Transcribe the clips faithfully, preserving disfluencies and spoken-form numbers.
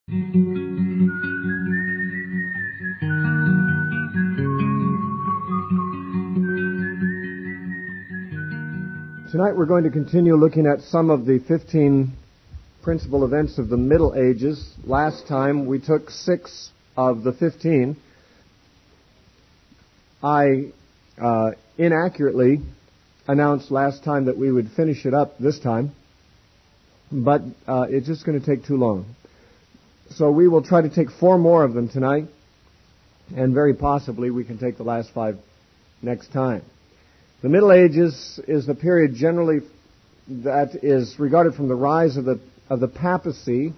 Tonight we're going to continue looking at some of the fifteen principal events of the Middle Ages. Last time we took six of the fifteen. I uh, inaccurately announced last time that we would finish it up this time, but uh, it's just going to take too long. So we will try to take four more of them tonight, and very possibly we can take the last five next time. The Middle Ages is the period generally that is regarded from the rise of the of the papacy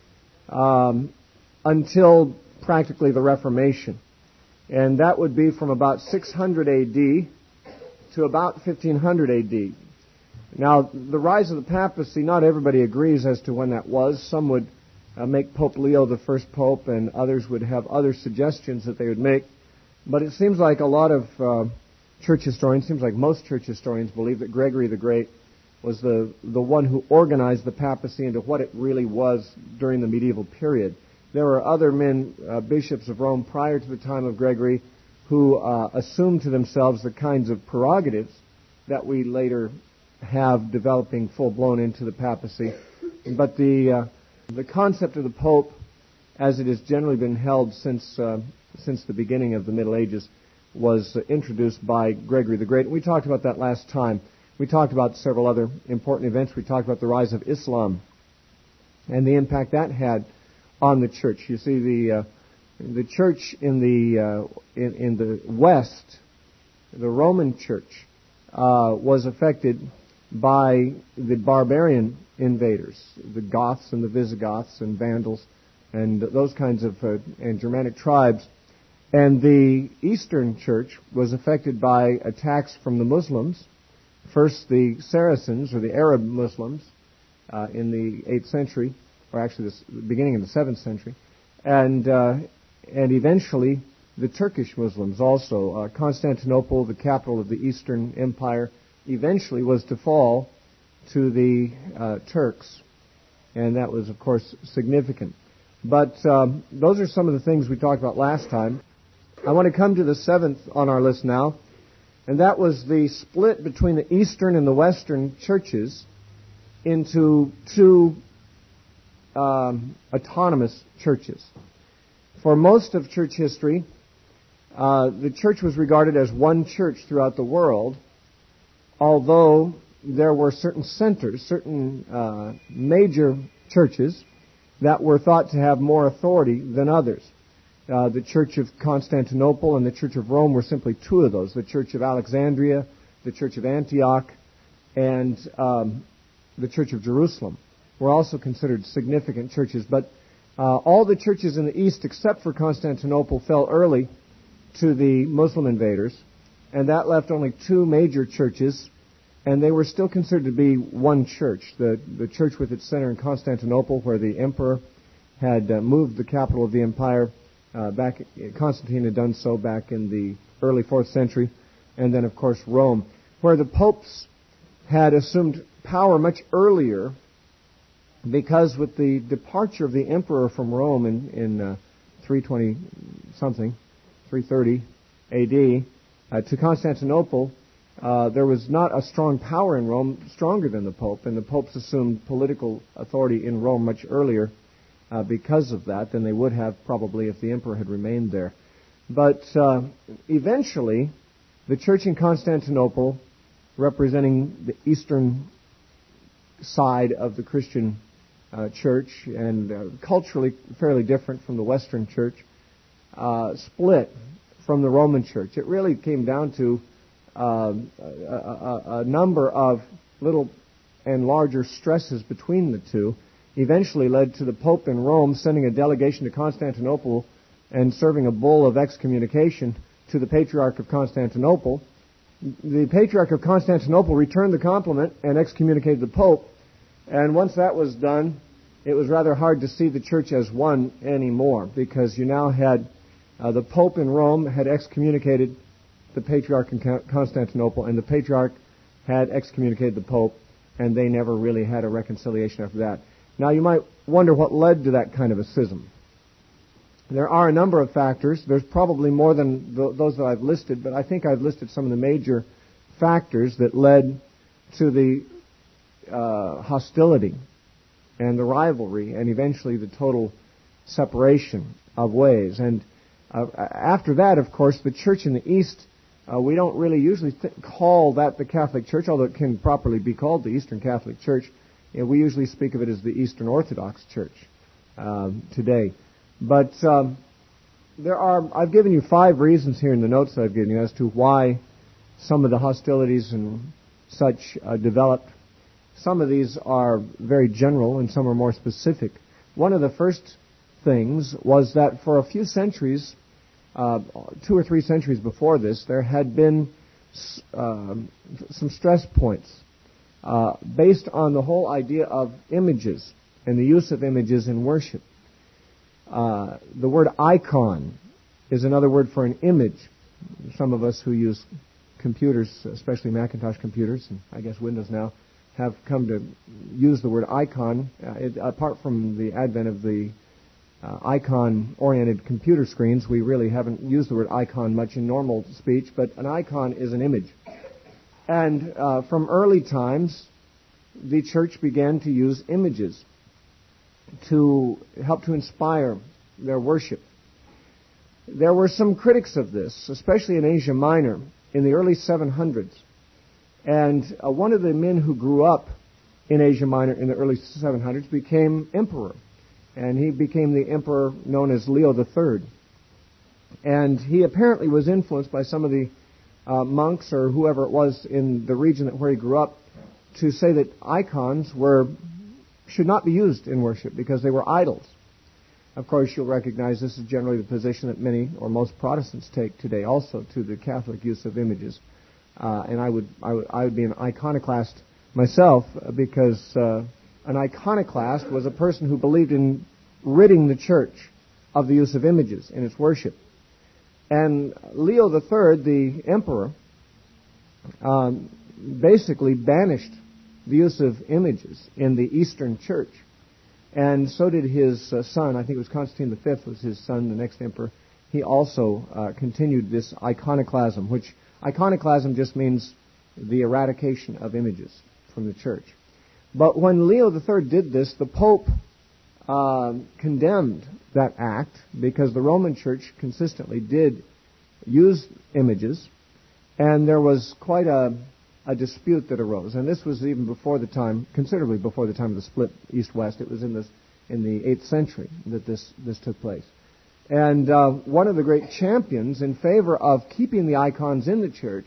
um, until practically the Reformation, and that would be from about six hundred A D to about fifteen hundred A D. Now, the rise of the papacy, not everybody agrees as to when that was. Some would uh, make Pope Leo the first pope, and others would have other suggestions that they would make. But it seems like a lot of uh, church historians, seems like most church historians believe that Gregory the Great was the, the one who organized the papacy into what it really was during the medieval period. There were other men, uh, bishops of Rome prior to the time of Gregory, who uh, assumed to themselves the kinds of prerogatives that we later have developing full-blown into the papacy. But the uh, the concept of the Pope, as it has generally been held since uh, since the beginning of the Middle Ages, was uh, introduced by Gregory the Great. We talked about that last time. We talked about several other important events. We talked about the rise of Islam and the impact that had on the church. You see, the uh, the church in the uh, in, in the West, the Roman Church, uh, was affected by the barbarian invaders, the Goths and the Visigoths and Vandals and those kinds of uh, and Germanic tribes. And the Eastern Church was affected by attacks from the Muslims. First, the Saracens, or the Arab Muslims, uh, in the eighth century, or actually the beginning of the seventh century, and uh, and eventually the Turkish Muslims also. Uh, Constantinople, the capital of the Eastern Empire, eventually was to fall to the uh, Turks, and that was, of course, significant. But um, those are some of the things we talked about last time. I want to come to the seventh on our list now, and that was the split between the Eastern and the Western churches into two um, autonomous churches. For most of church history, uh, the church was regarded as one church throughout the world, although there were certain centers, certain uh, major churches that were thought to have more authority than others. Uh, the Church of Constantinople and the Church of Rome were simply two of those. The Church of Alexandria, the Church of Antioch, and um, the Church of Jerusalem were also considered significant churches. But uh, all the churches in the East, except for Constantinople, fell early to the Muslim invaders, and that left only two major churches, and they were still considered to be one church. The, the church with its center in Constantinople, where the emperor had uh, moved the capital of the empire. Uh, back, Constantine had done so back in the early fourth century, and then, of course, Rome, where the popes had assumed power much earlier, because with the departure of the emperor from Rome in, in uh, three twenty something, three thirty A D, uh, to Constantinople, uh, there was not a strong power in Rome stronger than the pope, and the popes assumed political authority in Rome much earlier. Uh, because of that, than they would have probably if the emperor had remained there. But uh, eventually, the church in Constantinople, representing the eastern side of the Christian uh, church, and uh, culturally fairly different from the Western church, uh, split from the Roman church. It really came down to uh, a, a, a number of little and larger stresses between the two. Eventually led to the Pope in Rome sending a delegation to Constantinople and serving a bull of excommunication to the Patriarch of Constantinople. The Patriarch of Constantinople returned the compliment and excommunicated the Pope, and once that was done, it was rather hard to see the church as one anymore, because you now had uh, the Pope in Rome had excommunicated the Patriarch in Constantinople, and the Patriarch had excommunicated the Pope, and they never really had a reconciliation after that. Now you might wonder what led to that kind of a schism. There are a number of factors. There's probably more than th- those that I've listed, but I think I've listed some of the major factors that led to the uh, hostility and the rivalry and eventually the total separation of ways. And uh, after that, of course, the church in the East, uh, we don't really usually th- call that the Catholic Church, although it can properly be called the Eastern Catholic Church. You know, we usually speak of it as the Eastern Orthodox Church um, today. But um, there are, I've given you five reasons here in the notes that I've given you as to why some of the hostilities and such uh, developed. Some of these are very general and some are more specific. One of the first things was that for a few centuries, uh, two or three centuries before this, there had been uh, some stress points uh, based on the whole idea of images and the use of images in worship. Uh, the word icon is another word for an image. Some of us who use computers, especially Macintosh computers, and I guess Windows now, have come to use the word icon. Uh, it, apart from the advent of the uh, icon-oriented computer screens, we really haven't used the word icon much in normal speech, but an icon is an image. And uh, from early times, the church began to use images to help to inspire their worship. There were some critics of this, especially in Asia Minor, in the early seven hundreds. And uh, one of the men who grew up in Asia Minor in the early seven hundreds became emperor. And he became the emperor known as Leo the Third. And he apparently was influenced by some of the uh, monks or whoever it was in the region that where he grew up to say that icons were should not be used in worship because they were idols. Of course, you'll recognize this is generally the position that many or most Protestants take today also to the Catholic use of images. Uh, and I would, I would I would be an iconoclast myself because uh, an iconoclast was a person who believed in ridding the church of the use of images in its worship. And Leo the Third, the emperor, um, basically banished the use of images in the Eastern Church. And so did his uh, son, I think it was Constantine the Fifth was his son, the next emperor. He also uh, continued this iconoclasm, which iconoclasm just means the eradication of images from the church. But when Leo the Third did this, the Pope uh, condemned that act because the Roman Church consistently did use images, and there was quite a a dispute that arose, and this was even before the time, considerably before the time of the split east-west. It was in this in the eighth century that this this took place. And uh, one of the great champions in favor of keeping the icons in the church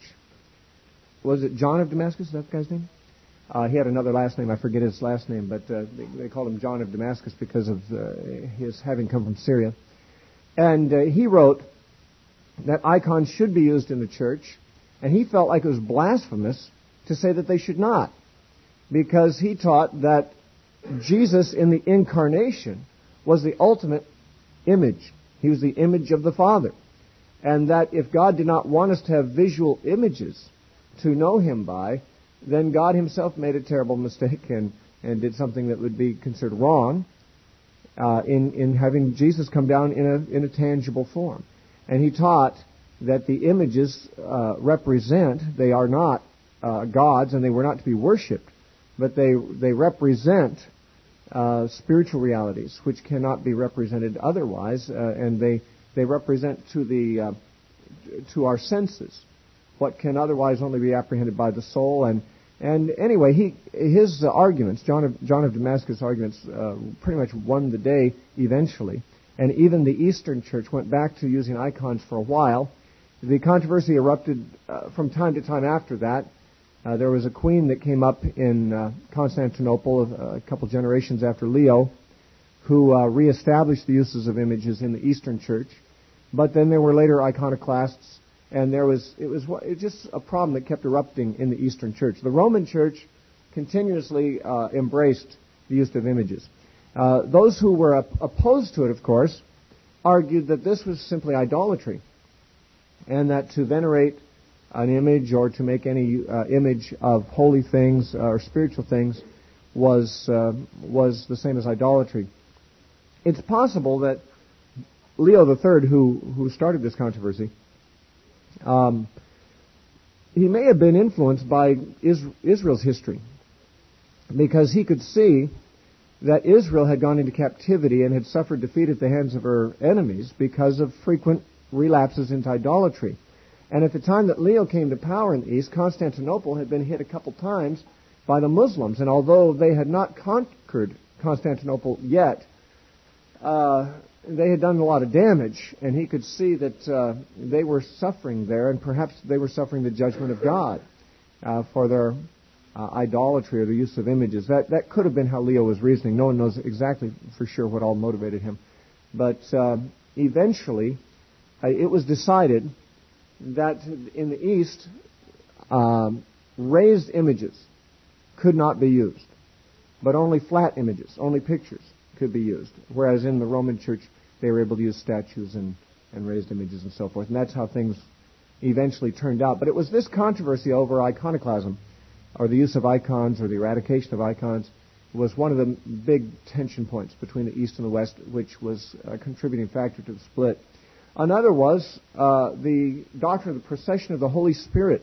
was it John of Damascus? Is that the guy's name? Uh, he had another last name. I forget his last name, but uh, they, they called him John of Damascus because of uh, his having come from Syria. And uh, he wrote that icons should be used in the church. And he felt like it was blasphemous to say that they should not, because he taught that Jesus in the incarnation was the ultimate image. He was the image of the Father. And that if God did not want us to have visual images to know Him by, then God Himself made a terrible mistake and, and did something that would be considered wrong uh, in, in having Jesus come down in a, in a tangible form. And he taught that the images uh, represent, they are not uh, gods and they were not to be worshipped, but they they represent uh, spiritual realities which cannot be represented otherwise, uh, and they they represent to the uh, to our senses what can otherwise only be apprehended by the soul. And and anyway, he his uh, arguments, John of John of Damascus' arguments, uh, pretty much won the day eventually, and even the Eastern Church went back to using icons for a while. The controversy erupted uh, from time to time after that. Uh, there was a queen that came up in uh, Constantinople uh, a couple generations after Leo who uh, reestablished the uses of images in the Eastern Church. But then there were later iconoclasts, and there was it was it was just a problem that kept erupting in the Eastern Church. The Roman Church continuously uh, embraced the use of images. Uh, those who were op- opposed to it, of course, argued that this was simply idolatry, and that to venerate an image or to make any uh, image of holy things or spiritual things was uh, was the same as idolatry. It's possible that Leo the Third, who who started this controversy, um, he may have been influenced by Israel's history, because he could see that Israel had gone into captivity and had suffered defeat at the hands of her enemies because of frequent relapses into idolatry. And at the time that Leo came to power in the East, Constantinople had been hit a couple times by the Muslims. And although they had not conquered Constantinople yet, uh, they had done a lot of damage. And he could see that uh, they were suffering there, and perhaps they were suffering the judgment of God uh, for their uh, idolatry or the use of images. That that could have been how Leo was reasoning. No one knows exactly for sure what all motivated him. But uh, eventually, uh, it was decided that in the East, um, raised images could not be used, but only flat images, only pictures could be used. Whereas in the Roman Church, they were able to use statues and, and raised images and so forth. And that's how things eventually turned out. But it was this controversy over iconoclasm, or the use of icons, or the eradication of icons, was one of the big tension points between the East and the West, which was a contributing factor to the split. Another was uh, the doctrine of the procession of the Holy Spirit.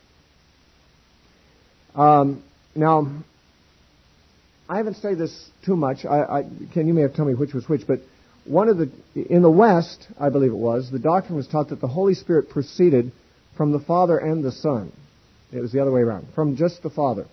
Um, now, I haven't studied this too much. I, I, Ken, you may have to tell me which was which, but one of the in the West, I believe it was, the doctrine was taught that the Holy Spirit proceeded from the Father and the Son. It was the other way around, from just the Father.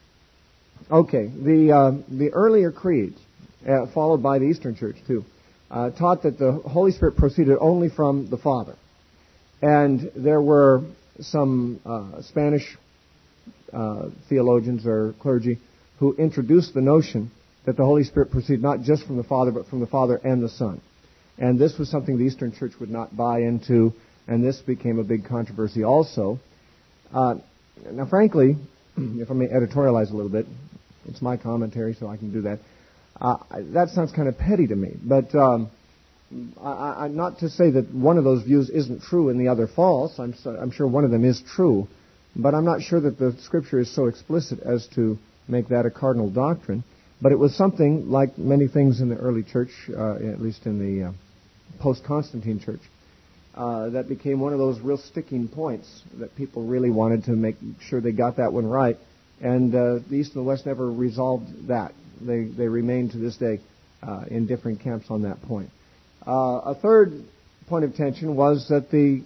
Okay, the uh, the earlier creeds, uh, followed by the Eastern Church too, Uh, taught that the Holy Spirit proceeded only from the Father. And there were some uh, Spanish uh, theologians or clergy who introduced the notion that the Holy Spirit proceeded not just from the Father, but from the Father and the Son. And this was something the Eastern Church would not buy into, and this became a big controversy also. Uh, now, frankly, if I may editorialize a little bit, it's my commentary, so I can do that. Uh, that sounds kind of petty to me, but um, I, I, not to say that one of those views isn't true and the other false. I'm, so, I'm sure one of them is true, but I'm not sure that the Scripture is so explicit as to make that a cardinal doctrine. But it was something, like many things in the early church, uh, at least in the uh, post-Constantine church, uh, that became one of those real sticking points that people really wanted to make sure they got that one right. And uh, the East and the West never resolved that. They they remain to this day uh, in different camps on that point. Uh, a third point of tension was that the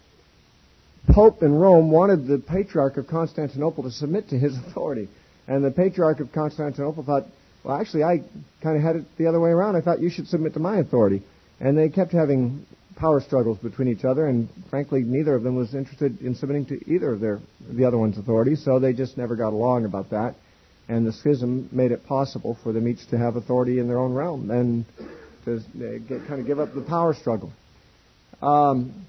Pope in Rome wanted the Patriarch of Constantinople to submit to his authority. And the Patriarch of Constantinople thought, well, actually, I kind of had it the other way around. I thought you should submit to my authority. And they kept having power struggles between each other, and frankly, neither of them was interested in submitting to either of their the other one's authority, so they just never got along about that. And the schism made it possible for them each to have authority in their own realm and to get, kind of give up the power struggle. Um,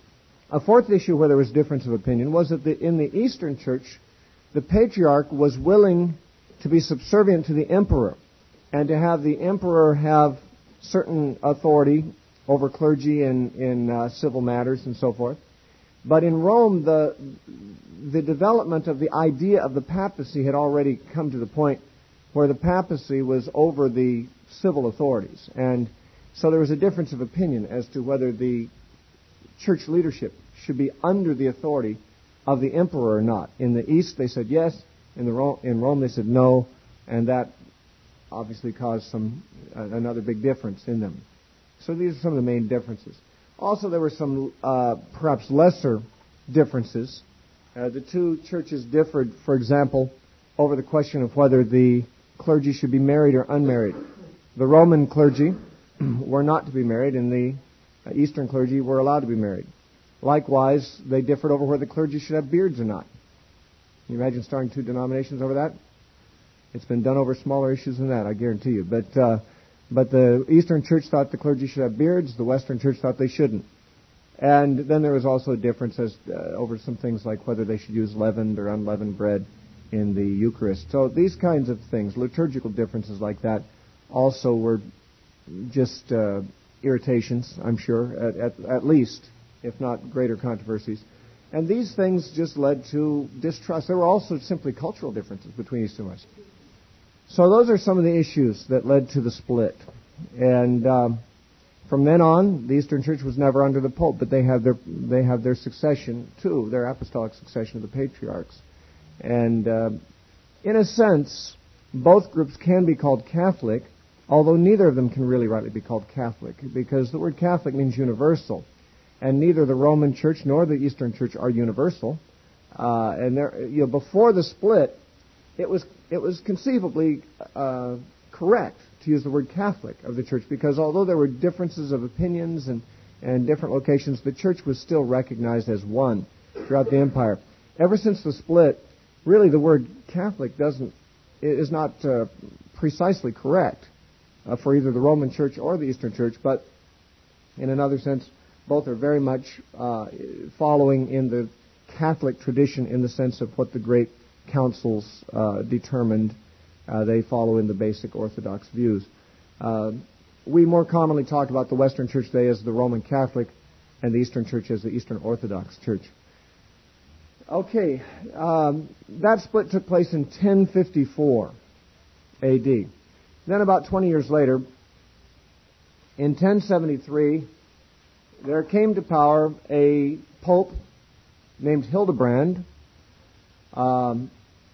a fourth issue where there was difference of opinion was that the, in the Eastern Church, the Patriarch was willing to be subservient to the Emperor and to have the Emperor have certain authority over clergy in, in uh, civil matters and so forth. But in Rome, the the development of the idea of the papacy had already come to the point where the papacy was over the civil authorities. And so there was a difference of opinion as to whether the church leadership should be under the authority of the emperor or not. In the East, they said yes. In the Ro- in Rome, they said no. And that obviously caused some uh, another big difference in them. So these are some of the main differences. Also, there were some uh, perhaps lesser differences. Uh, the two churches differed, for example, over the question of whether the clergy should be married or unmarried. The Roman clergy were not to be married, and the uh, Eastern clergy were allowed to be married. Likewise, they differed over whether the clergy should have beards or not. Can you imagine starting two denominations over that? It's been done over smaller issues than that, I guarantee you. But uh, but the Eastern Church thought the clergy should have beards. The Western Church thought they shouldn't. And then there was also a difference as uh, over some things like whether they should use leavened or unleavened bread in the Eucharist. So these kinds of things, liturgical differences like that, also were just uh, irritations, I'm sure, at, at, at least, if not greater controversies. And these things just led to distrust. There were also simply cultural differences between East and West. So those are some of the issues that led to the split. And um, from then on, the Eastern Church was never under the Pope, but they have their they have their succession too, their apostolic succession of the patriarchs. And uh, in a sense, both groups can be called Catholic, although neither of them can really rightly be called Catholic, because the word Catholic means universal, and neither the Roman Church nor the Eastern Church are universal. Uh, and there, you know, before the split, it was it was conceivably uh, correct to use the word Catholic of the Church, because although there were differences of opinions and, and different locations, the Church was still recognized as one throughout the empire. Ever since the split, really the word Catholic doesn't is not uh, precisely correct uh, for either the Roman Church or the Eastern Church, but in another sense, both are very much uh, following in the Catholic tradition in the sense of what the great councils uh, determined. Uh, they follow in the basic Orthodox views. Uh, we more commonly talk about the Western Church today as the Roman Catholic and the Eastern Church as the Eastern Orthodox Church. Okay, um, that split took place in ten fifty-four A D. Then about twenty years later, in ten seventy-three, there came to power a pope named Hildebrand, um,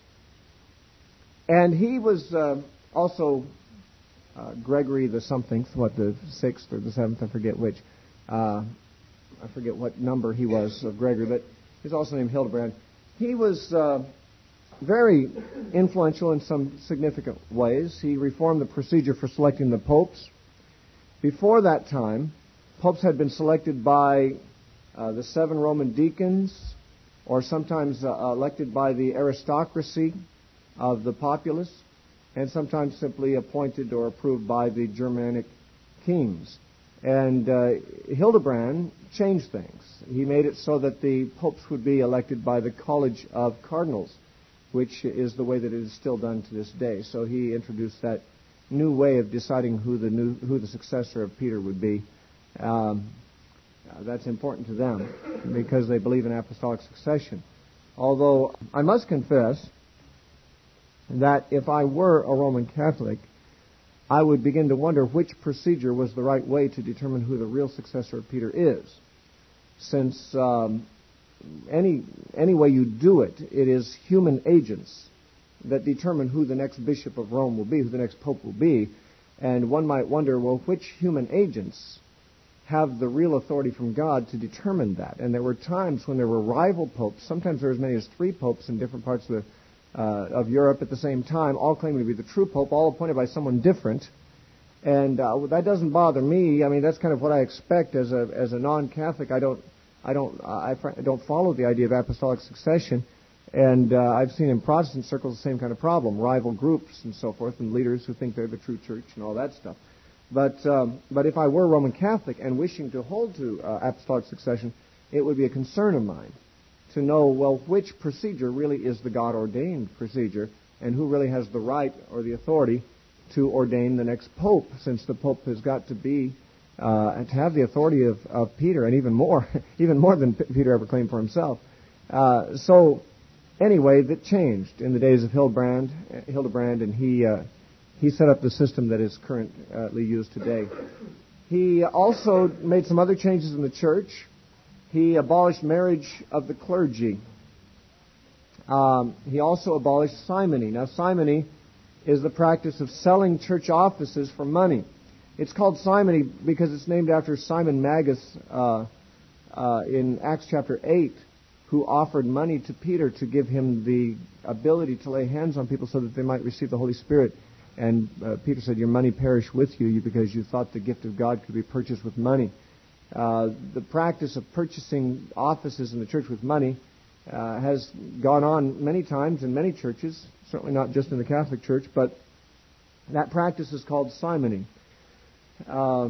and he was uh, also uh, Gregory the something, what, the sixth or the seventh, I forget which. Uh, I forget what number he was of Gregory, but he's also named Hildebrand. He was uh, very influential in some significant ways. He reformed the procedure for selecting the popes. Before that time, popes had been selected by uh, the seven Roman deacons, or sometimes uh, elected by the aristocracy of the populace, and sometimes simply appointed or approved by the Germanic kings. And uh, Hildebrand changed things. He made it so that the popes would be elected by the College of Cardinals, which is the way that it is still done to this day. So he introduced that new way of deciding who the new who the successor of Peter would be. Um, that's important to them because they believe in apostolic succession. Although I must confess that if I were a Roman Catholic, I would begin to wonder which procedure was the right way to determine who the real successor of Peter is. Since um, any any way you do it, it is human agents that determine who the next bishop of Rome will be, who the next pope will be. And one might wonder, well, which human agents have the real authority from God to determine that? And there were times when there were rival popes. Sometimes there were as many as three popes in different parts of the Uh, of Europe at the same time, all claiming to be the true pope, all appointed by someone different. And uh, that doesn't bother me. I mean, that's kind of what I expect as a as a non-Catholic. I don't I don't I, I don't follow the idea of apostolic succession, and uh, I've seen in Protestant circles the same kind of problem: rival groups and so forth, and leaders who think they're the true church and all that stuff. But um, but if I were Roman Catholic and wishing to hold to uh, apostolic succession, it would be a concern of mine to know, well, which procedure really is the God-ordained procedure, and who really has the right or the authority to ordain the next pope, since the pope has got to be, uh, to have the authority of, of Peter, and even more, even more than P- Peter ever claimed for himself. Uh, so, anyway, that changed in the days of Hildebrand, Hildebrand and he, uh, he set up the system that is currently used today. He also made some other changes in the church. He abolished marriage of the clergy. Um, he also abolished simony. Now, simony is the practice of selling church offices for money. It's called simony because it's named after Simon Magus uh, uh, in Acts chapter eight, who offered money to Peter to give him the ability to lay hands on people so that they might receive the Holy Spirit. And uh, Peter said, "Your money perish with you because you thought the gift of God could be purchased with money." Uh, the practice of purchasing offices in the church with money uh, has gone on many times in many churches, certainly not just in the Catholic Church, but that practice is called simony. Um,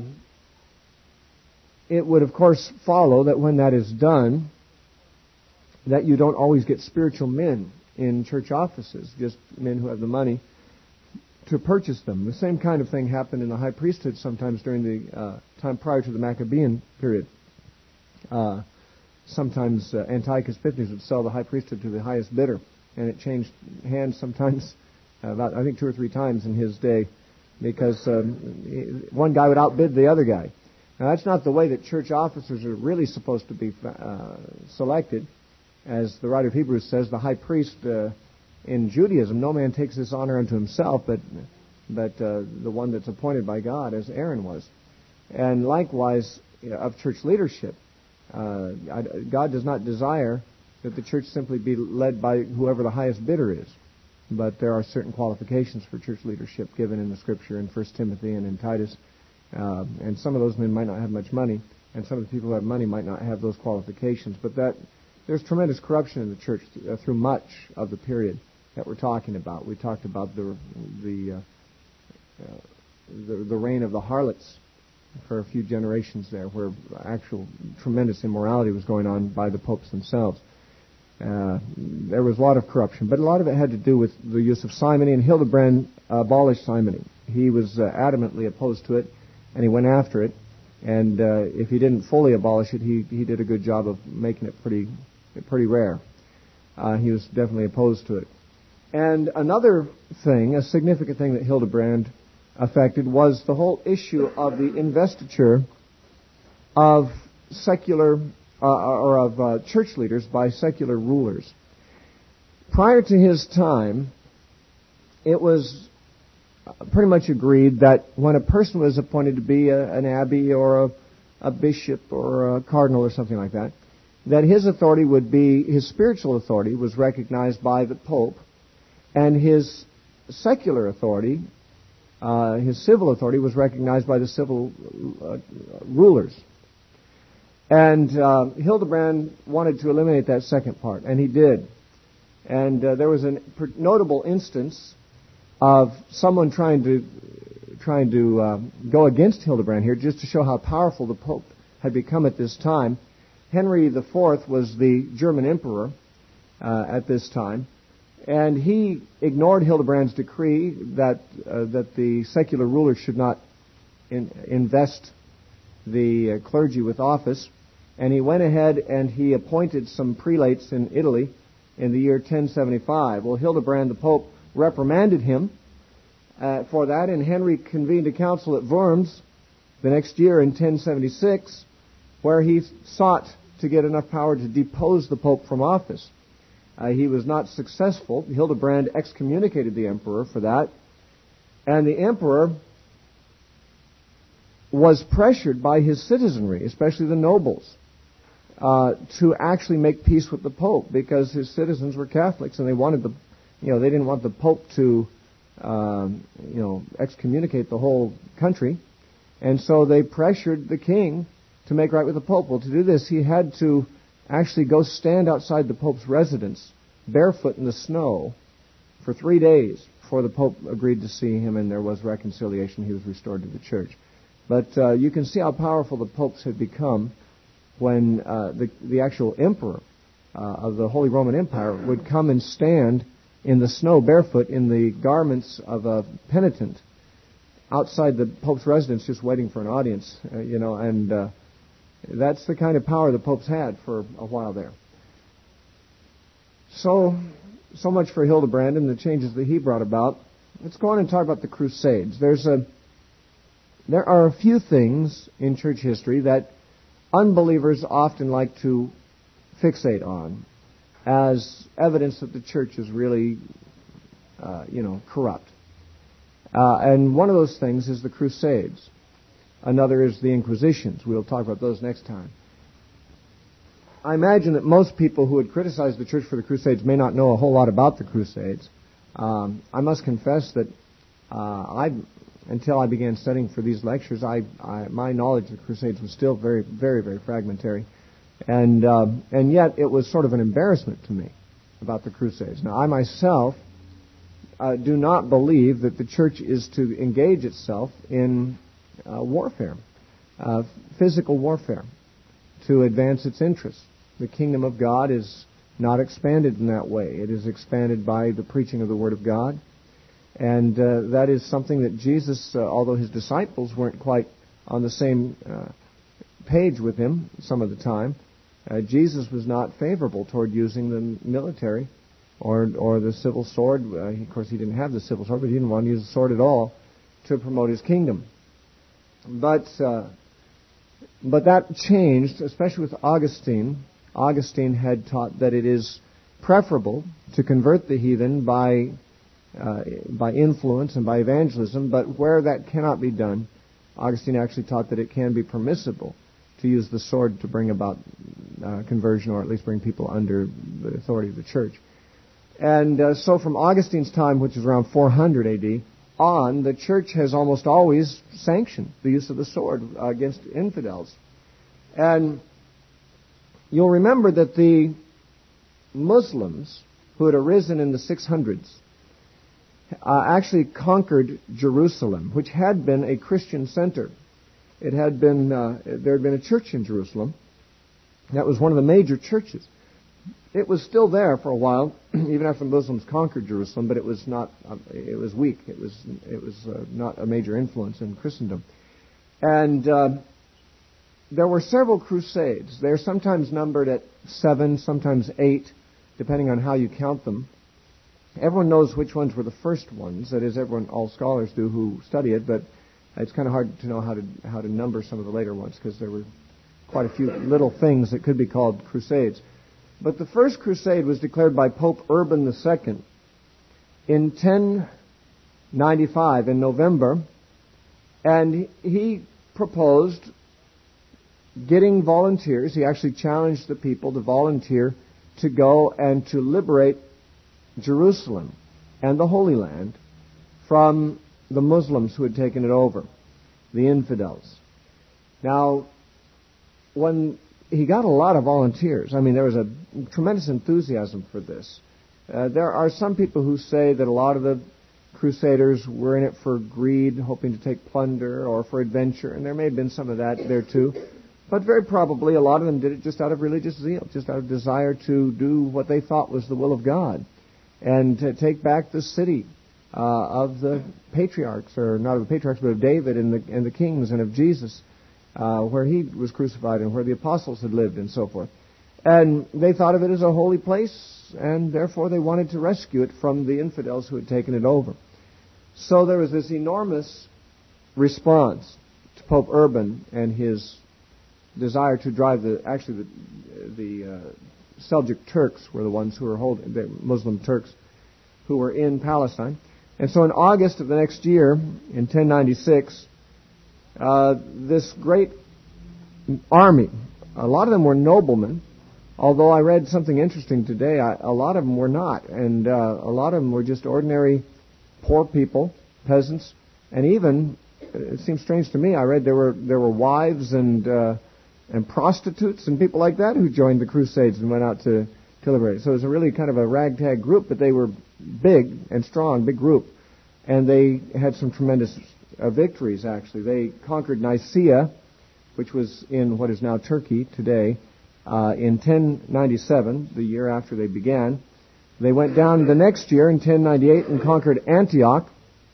it would, of course, follow that when that is done, that you don't always get spiritual men in church offices, just men who have the money to purchase them. The same kind of thing happened in the high priesthood sometimes during the uh, time prior to the Maccabean period. Uh, sometimes uh, Antiochus Epiphanes would sell the high priesthood to the highest bidder, and it changed hands sometimes about I think two or three times in his day, because um, one guy would outbid the other guy. Now, that's not the way that church officers are really supposed to be uh, selected. As the writer of Hebrews says, the high priest uh, in Judaism, no man takes this honor unto himself, but but uh, the one that's appointed by God, as Aaron was. And likewise, you know, of church leadership, uh, God does not desire that the church simply be led by whoever the highest bidder is. But there are certain qualifications for church leadership given in the Scripture in First Timothy and in Titus. Uh, and some of those men might not have much money, and some of the people who have money might not have those qualifications. But that there's tremendous corruption in the church th- uh, through much of the period that we're talking about. We talked about the the, uh, uh, the the reign of the harlots for a few generations there, where actual tremendous immorality was going on by the popes themselves. Uh, there was a lot of corruption, but a lot of it had to do with the use of simony, and Hildebrand abolished simony. He was uh, adamantly opposed to it, and he went after it. And uh, if he didn't fully abolish it, he he did a good job of making it pretty pretty rare. Uh, he was definitely opposed to it. And another thing, a significant thing that Hildebrand affected, was the whole issue of the investiture of secular uh, or of uh, church leaders by secular rulers. Prior to his time, it was pretty much agreed that when a person was appointed to be a, an abbey or a, a bishop or a cardinal or something like that, that his authority would be, his spiritual authority was recognized by the Pope, and his secular authority, uh, his civil authority, was recognized by the civil uh, rulers. And uh, Hildebrand wanted to eliminate that second part, and he did. And uh, there was a notable instance of someone trying to trying to uh, go against Hildebrand here, just to show how powerful the Pope had become at this time. Henry the Fourth was the German emperor uh, at this time, and he ignored Hildebrand's decree that uh, that the secular rulers should not in, invest the uh, clergy with office, and he went ahead and he appointed some prelates in Italy in the year ten seventy-five. Well, Hildebrand the Pope reprimanded him uh, for that, and Henry convened a council at Worms the next year in ten seventy-six, where he sought to get enough power to depose the Pope from office. Uh, he was not successful. Hildebrand excommunicated the emperor for that, and the emperor was pressured by his citizenry, especially the nobles, uh, to actually make peace with the Pope, because his citizens were Catholics and they wanted the You know, they didn't want the Pope to, um, you know, excommunicate the whole country. And so they pressured the king to make right with the Pope. Well, to do this, he had to actually go stand outside the Pope's residence, barefoot in the snow, for three days before the Pope agreed to see him, and there was reconciliation. He was restored to the church. But uh, you can see how powerful the popes had become when uh, the, the actual emperor uh, of the Holy Roman Empire would come and stand in the snow barefoot in the garments of a penitent outside the Pope's residence, just waiting for an audience, uh, you know, and uh, that's the kind of power the popes had for a while there. So, so much for Hildebrand and the changes that he brought about. Let's go on and talk about the Crusades. There's a, there are a few things in church history that unbelievers often like to fixate on as evidence that the church is really, uh, you know, corrupt. Uh, and one of those things is the Crusades. Another is the Inquisitions. We'll talk about those next time. I imagine that most people who would criticize the church for the Crusades may not know a whole lot about the Crusades. Um, I must confess that uh, I, until I began studying for these lectures, I, I, my knowledge of the Crusades was still very, very, very fragmentary. And uh, and yet it was sort of an embarrassment to me about the Crusades. Now, I myself uh, do not believe that the church is to engage itself in uh, warfare, uh, physical warfare, to advance its interests. The kingdom of God is not expanded in that way. It is expanded by the preaching of the Word of God. And uh, that is something that Jesus, uh, although his disciples weren't quite on the same uh, page with him some of the time, Uh, Jesus was not favorable toward using the military or or the civil sword. Uh, of course, he didn't have the civil sword, but he didn't want to use the sword at all to promote his kingdom. But uh, but that changed, especially with Augustine. Augustine had taught that it is preferable to convert the heathen by uh, by influence and by evangelism, but where that cannot be done, Augustine actually taught that it can be permissible to use the sword to bring about uh, conversion, or at least bring people under the authority of the church. And uh, so from Augustine's time, which is around four hundred A D, on, the church has almost always sanctioned the use of the sword against infidels. And you'll remember that the Muslims who had arisen in the six hundreds uh, actually conquered Jerusalem, which had been a Christian center. It had been, uh, there had been a church in Jerusalem. That was one of the major churches. It was still there for a while, even after the Muslims conquered Jerusalem, but it was not, uh, it was weak. It was, it was uh, not a major influence in Christendom. And uh, there were several crusades. They're sometimes numbered at seven, sometimes eight, depending on how you count them. Everyone knows which ones were the first ones. That is, everyone, all scholars do who study it, but it's kind of hard to know how to how to number some of the later ones, because there were quite a few little things that could be called crusades. But the first crusade was declared by Pope Urban the Second in ten ninety-five, in November, and he proposed getting volunteers. He actually challenged the people to volunteer to go and to liberate Jerusalem and the Holy Land from the Muslims who had taken it over, the infidels. Now, when he got a lot of volunteers, I mean, there was a tremendous enthusiasm for this. Uh, there are some people who say that a lot of the crusaders were in it for greed, hoping to take plunder, or for adventure, and there may have been some of that there too. But very probably a lot of them did it just out of religious zeal, just out of desire to do what they thought was the will of God, and to take back the city uh, of the patriarchs, or not of the patriarchs, but of David and the, and the kings and of Jesus, uh, where he was crucified and where the apostles had lived and so forth. And they thought of it as a holy place, and therefore they wanted to rescue it from the infidels who had taken it over. So there was this enormous response to Pope Urban and his desire to drive the, actually the, the uh, Seljuk Turks were the ones who were holding, the Muslim Turks who were in Palestine. And so in August of the next year, in ten ninety-six, uh, this great army, a lot of them were noblemen, although I read something interesting today, I, a lot of them were not. And uh, a lot of them were just ordinary poor people, peasants, and even, it seems strange to me, I read there were there were wives and uh, and prostitutes and people like that who joined the Crusades and went out to, to liberate. So it was a really kind of a ragtag group, but they were big and strong, big group. And they had some tremendous uh, victories, actually. They conquered Nicaea, which was in what is now Turkey today, uh, in ten ninety-seven, the year after they began. They went down the next year in ten ninety-eight and conquered Antioch,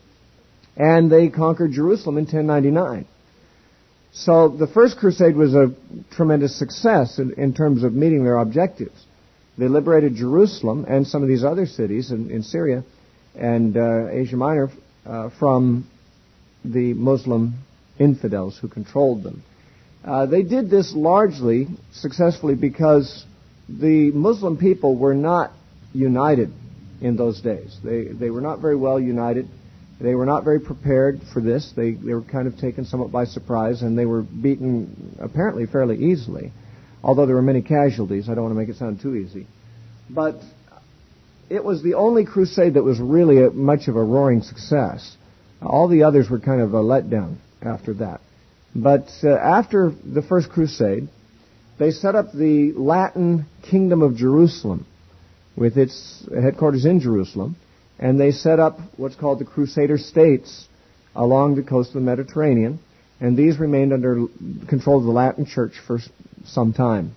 and they conquered Jerusalem in ten ninety-nine. So the First Crusade was a tremendous success in, in terms of meeting their objectives. They liberated Jerusalem and some of these other cities in, in Syria and uh, Asia Minor uh, from the Muslim infidels who controlled them. Uh, they did this largely successfully because the Muslim people were not united in those days. They they were not very well united. They were not very prepared for this. They they were kind of taken somewhat by surprise, and they were beaten apparently fairly easily, although there were many casualties. I don't want to make it sound too easy. But it was the only crusade that was really a, much of a roaring success. All the others were kind of a letdown after that. But uh, after the First Crusade, they set up the Latin Kingdom of Jerusalem with its headquarters in Jerusalem, and they set up what's called the Crusader States along the coast of the Mediterranean, and these remained under control of the Latin Church for some time.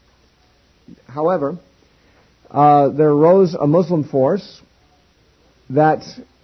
However, uh, there arose a Muslim force that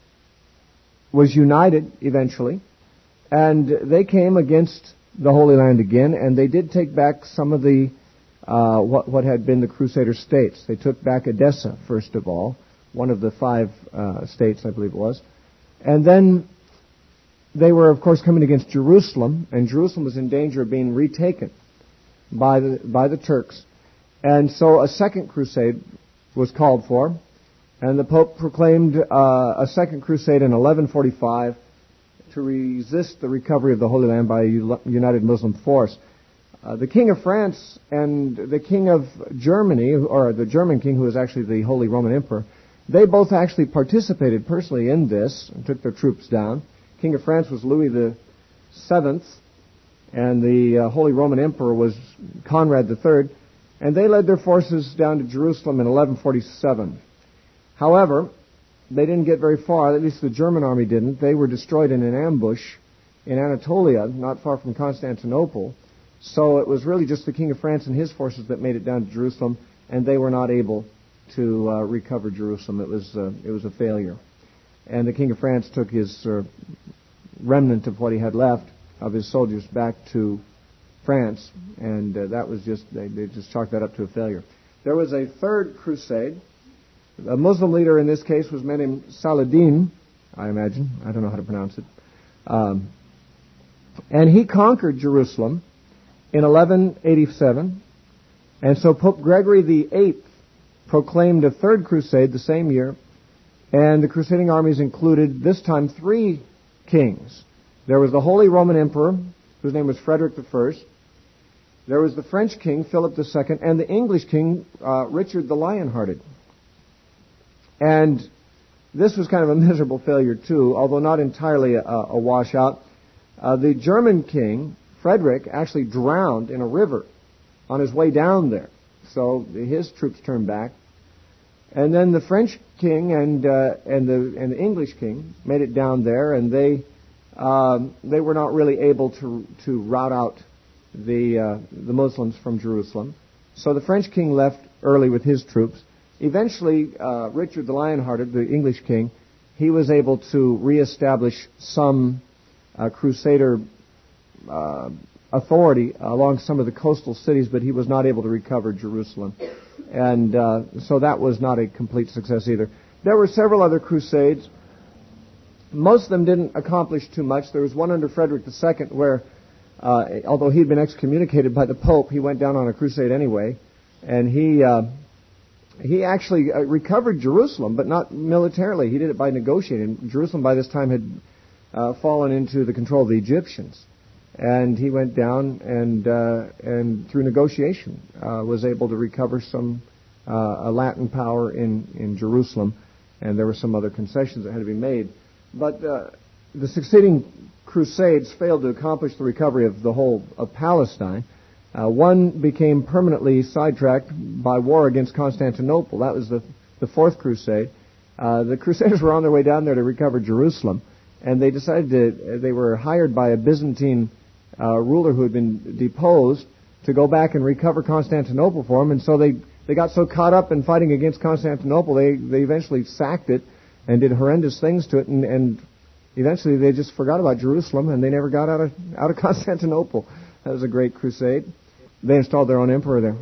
was united eventually, and they came against the Holy Land again, and they did take back some of the uh, what, what had been the Crusader states. They took back Edessa, first of all, one of the five uh, states, I believe it was. And then they were, of course, coming against Jerusalem, and Jerusalem was in danger of being retaken by the, by the Turks. And so a second crusade was called for, and the Pope proclaimed uh, a second crusade in eleven forty-five to resist the recovery of the Holy Land by a united Muslim force. Uh, the King of France and the King of Germany, or the German king, who was actually the Holy Roman Emperor, they both actually participated personally in this and took their troops down. King of France was Louis the Seventh, and the uh, Holy Roman Emperor was Conrad the Third, and they led their forces down to Jerusalem in eleven forty-seven. However, they didn't get very far, at least the German army didn't. They were destroyed in an ambush in Anatolia, not far from Constantinople. So it was really just the King of France and his forces that made it down to Jerusalem, and they were not able to uh, recover Jerusalem. It was uh, it was a failure. And the King of France took his uh, remnant of what he had left of his soldiers back to France, and uh, that was just, they, they just chalked that up to a failure. There was a third crusade. A Muslim leader in this case was a man named Saladin, I imagine. I don't know how to pronounce it. Um, and he conquered Jerusalem in eleven eighty-seven. And so Pope Gregory the Eighth proclaimed a third crusade the same year. And the crusading armies included, this time, three kings. There was the Holy Roman Emperor, whose name was Frederick the First. There was the French king, Philip the Second, and the English king, uh, Richard the Lionhearted. And this was kind of a miserable failure, too, although not entirely a, a washout. Uh, the German king, Frederick, actually drowned in a river on his way down there. So his troops turned back. And then the French king and uh, and the and the English king made it down there, and they um, they were not really able to to rout out the uh, the Muslims from Jerusalem. So the French king left early with his troops. Eventually, uh, Richard the Lionhearted, the English king, he was able to reestablish some uh, Crusader uh, authority along some of the coastal cities, but he was not able to recover Jerusalem. And uh, so that was not a complete success either. There were several other crusades. Most of them didn't accomplish too much. There was one under Frederick the Second where, uh, although he'd been excommunicated by the Pope, he went down on a crusade anyway. And he uh, he actually uh, recovered Jerusalem, but not militarily. He did it by negotiating. Jerusalem by this time had uh, fallen into the control of the Egyptians. And he went down and uh, and through negotiation uh, was able to recover some uh, a Latin power in, in Jerusalem, and there were some other concessions that had to be made. But uh, the succeeding crusades failed to accomplish the recovery of the whole of Palestine. Uh, one became permanently sidetracked by war against Constantinople. That was the the fourth crusade. Uh, the Crusaders were on their way down there to recover Jerusalem, and they decided to, they were hired by a Byzantine Uh, ruler who had been deposed to go back and recover Constantinople for him, and so they, they got so caught up in fighting against Constantinople, they, they eventually sacked it and did horrendous things to it, and, and eventually they just forgot about Jerusalem, and they never got out of out of Constantinople. That was a great crusade. They installed their own emperor there.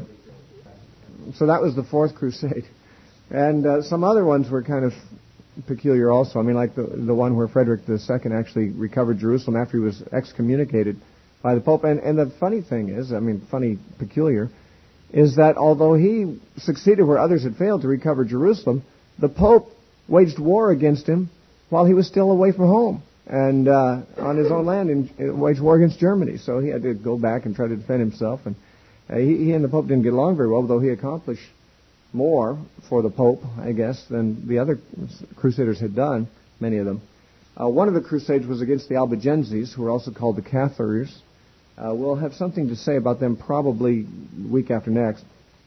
So that was the fourth crusade. And uh, some other ones were kind of peculiar also. I mean, like the the one where Frederick the Second actually recovered Jerusalem after he was excommunicated by the Pope. And, and the funny thing is, I mean, funny, peculiar, is that although he succeeded where others had failed to recover Jerusalem, the Pope waged war against him while he was still away from home and uh, on his own land, and waged war against Germany. So he had to go back and try to defend himself. And uh, he, he and the Pope didn't get along very well, though he accomplished more for the Pope, I guess, than the other Crusaders had done, many of them. Uh, one of the Crusades was against the Albigenses, who were also called the Cathars. Uh, we'll have something to say about them probably week after next.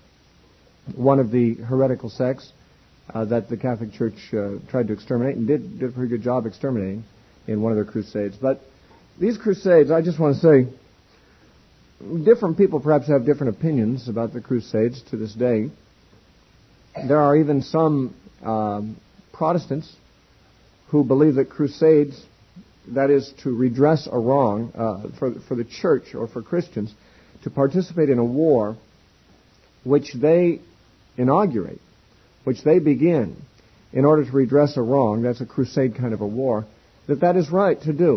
One of the heretical sects uh, that the Catholic Church uh, tried to exterminate, and did, did a pretty good job exterminating in one of their crusades. But these crusades, I just want to say, different people perhaps have different opinions about the crusades to this day. There are even some um, Protestants who believe that crusades, that is to redress a wrong uh, for for the church or for Christians, to participate in a war which they inaugurate, which they begin in order to redress a wrong, that's a crusade kind of a war, that that is right to do.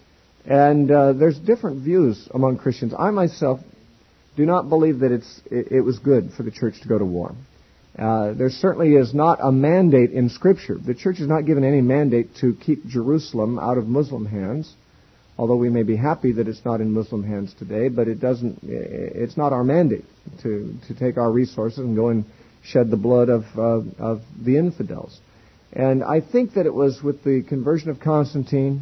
And uh, there's different views among Christians. I myself do not believe that it's it, it was good for the church to go to war. Uh, there certainly is not a mandate in Scripture. The church is not given any mandate to keep Jerusalem out of Muslim hands, although we may be happy that it's not in Muslim hands today, but it doesn't, it's not our mandate to, to take our resources and go and shed the blood of, uh, of the infidels. And I think that it was with the conversion of Constantine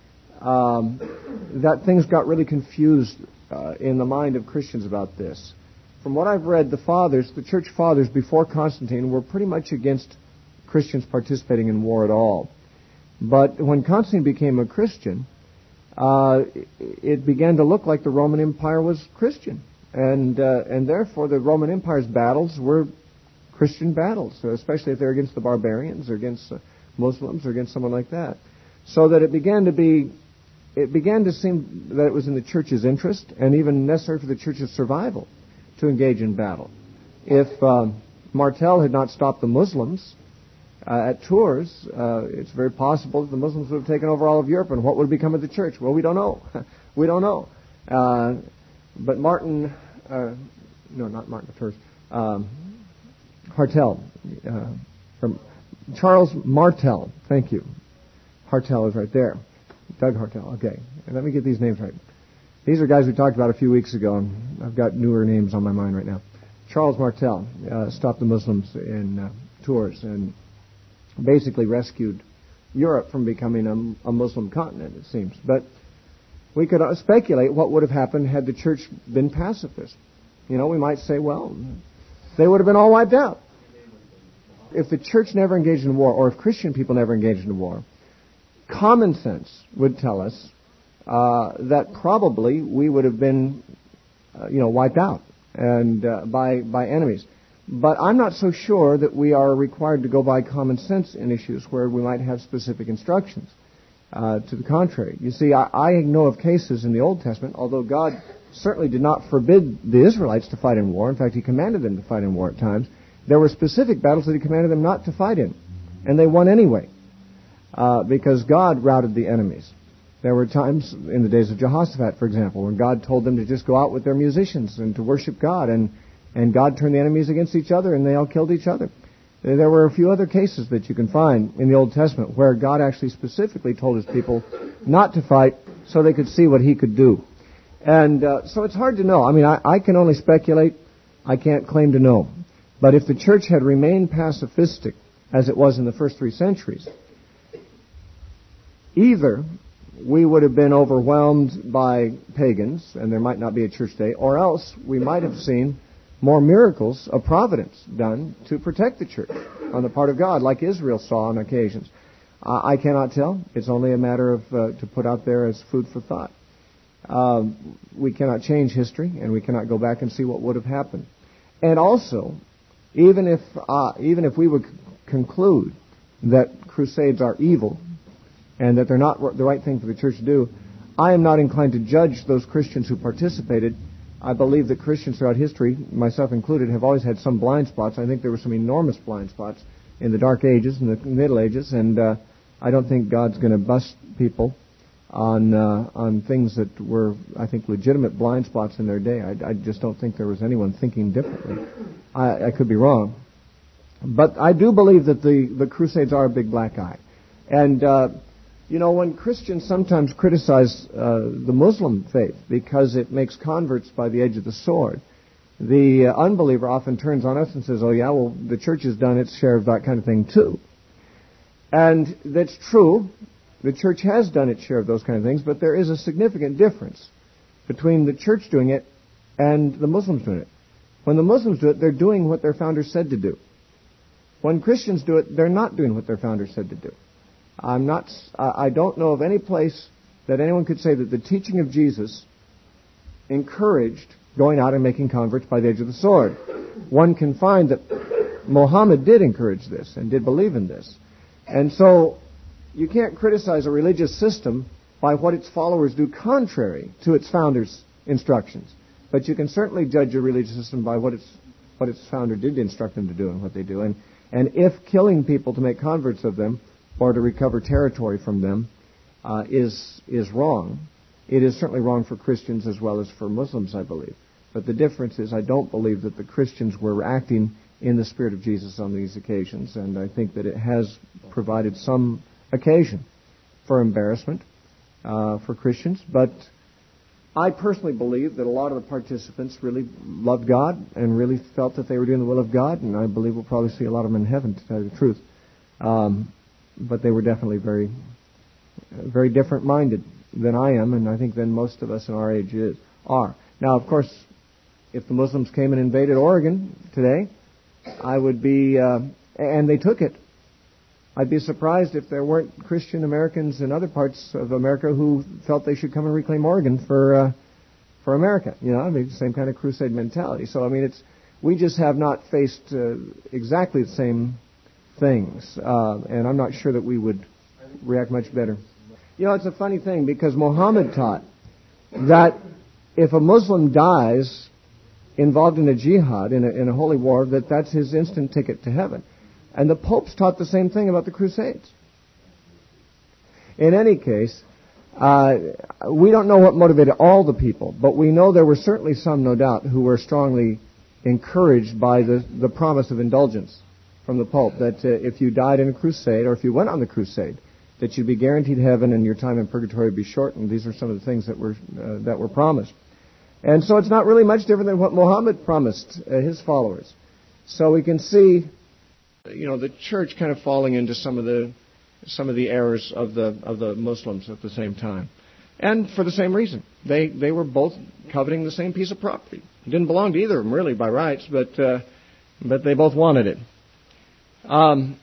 um, that things got really confused uh, in the mind of Christians about this. From what I've read, the fathers, the church fathers before Constantine were pretty much against Christians participating in war at all. But when Constantine became a Christian, uh, it began to look like the Roman Empire was Christian. And uh, and therefore the Roman Empire's battles were Christian battles, especially if they're against the barbarians or against uh, Muslims or against someone like that. So that it began to be, it began to seem that it was in the church's interest and even necessary for the church's survival to engage in battle. If um, Martel had not stopped the Muslims uh, at Tours, uh, it's very possible that the Muslims would have taken over all of Europe, and what would have become of the church? Well, we don't know. we don't know. Uh, but Martin, uh, no, not Martin of Tours, um, Hartel, uh, from Charles Martel, thank you. Hartel is right there. Doug Hartel, okay. And let me get these names right. These are guys we talked about a few weeks ago, and I've got newer names on my mind right now. Charles Martel uh, stopped the Muslims in uh, Tours and basically rescued Europe from becoming a, a Muslim continent, it seems. But we could uh, speculate what would have happened had the church been pacifist. You know, we might say, well, they would have been all wiped out. If the church never engaged in war, or if Christian people never engaged in war, common sense would tell us Uh, that probably we would have been, uh, you know, wiped out and uh, by by enemies. But I'm not so sure that we are required to go by common sense in issues where we might have specific instructions. Uh, to the contrary, you see, I, I know of cases in the Old Testament, although God certainly did not forbid the Israelites to fight in war. In fact, He commanded them to fight in war at times. There were specific battles that He commanded them not to fight in, and they won anyway uh, because God routed the enemies. There were times in the days of Jehoshaphat, for example, when God told them to just go out with their musicians and to worship God, and, and God turned the enemies against each other, and they all killed each other. There were a few other cases that you can find in the Old Testament where God actually specifically told His people not to fight so they could see what He could do. And uh, so it's hard to know. I mean, I, I can only speculate. I can't claim to know. But if the church had remained pacifistic, as it was in the first three centuries, either we would have been overwhelmed by pagans, and there might not be a church day, or else we might have seen more miracles of providence done to protect the church on the part of God, like Israel saw on occasions. Uh, I cannot tell. It's only a matter of uh, to put out there as food for thought. Um, we cannot change history, and we cannot go back and see what would have happened. And also, even if uh, even if we would c- conclude that crusades are evil, and that they're not the right thing for the church to do, I am not inclined to judge those Christians who participated. I believe that Christians throughout history, myself included, have always had some blind spots. I think there were some enormous blind spots in the Dark Ages and the Middle Ages, and uh, I don't think God's going to bust people on uh, on things that were, I think, legitimate blind spots in their day. I, I just don't think there was anyone thinking differently. I, I could be wrong. But I do believe that the, the Crusades are a big black eye. And uh, You know, when Christians sometimes criticize uh, the Muslim faith because it makes converts by the edge of the sword, the uh, unbeliever often turns on us and says, oh yeah, well, the church has done its share of that kind of thing too. And that's true. The church has done its share of those kind of things, but there is a significant difference between the church doing it and the Muslims doing it. When the Muslims do it, they're doing what their founders said to do. When Christians do it, they're not doing what their founders said to do. I'm not, I don't know of any place that anyone could say that the teaching of Jesus encouraged going out and making converts by the edge of the sword. One can find that Muhammad did encourage this and did believe in this. And so you can't criticize a religious system by what its followers do contrary to its founders' instructions. But you can certainly judge a religious system by what its what its founder did instruct them to do and what they do. And, and if killing people to make converts of them or to recover territory from them uh, is is wrong, it is certainly wrong for Christians as well as for Muslims, I believe. But the difference is I don't believe that the Christians were acting in the Spirit of Jesus on these occasions, and I think that it has provided some occasion for embarrassment uh, for Christians. But I personally believe that a lot of the participants really loved God and really felt that they were doing the will of God, and I believe we'll probably see a lot of them in heaven, to tell you the truth. Um, but they were definitely very, very different-minded than I am, and I think than most of us in our age is, are. Now, of course, if the Muslims came and invaded Oregon today, I would be, uh, and they took it, I'd be surprised if there weren't Christian Americans in other parts of America who felt they should come and reclaim Oregon for uh, for America. You know, I mean, the same kind of crusade mentality. So, I mean, it's we just have not faced uh, exactly the same things, uh, and I'm not sure that we would react much better. You know, it's a funny thing because Muhammad taught that if a Muslim dies involved in a jihad, in a, in a holy war, that that's his instant ticket to heaven. And the popes taught the same thing about the Crusades. In any case, uh, we don't know what motivated all the people, but we know there were certainly some, no doubt, who were strongly encouraged by the, the promise of indulgence from the Pope, that uh, if you died in a crusade, or if you went on the crusade, that you'd be guaranteed heaven and your time in purgatory would be shortened. These are some of the things that were uh, that were promised. And so it's not really much different than what Muhammad promised uh, his followers. So we can see, you know, the church kind of falling into some of the some of the errors of the of the Muslims at the same time, and for the same reason. They they were both coveting the same piece of property. It didn't belong to either of them really by rights, but uh, but they both wanted it. Um,